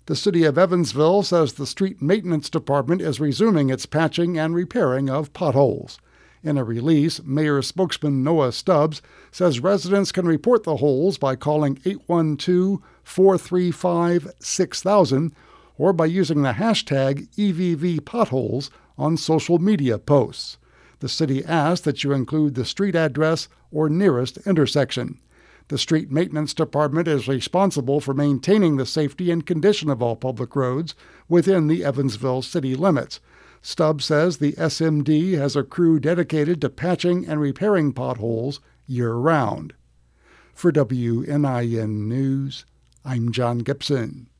The City of Evansville says the Street Maintenance Department is resuming its patching and repairing of potholes. In a release, Mayor spokesman Noah Stubbs says residents can report the holes by calling 812-435-6000 or by using the hashtag EVVPotholes on social media posts. The city asks that you include the street address or nearest intersection. The Street Maintenance Department is responsible for maintaining the safety and condition of all public roads within the Evansville city limits. Stubbs says the SMD has a crew dedicated to patching and repairing potholes year-round. For WNIN News, I'm John Gibson.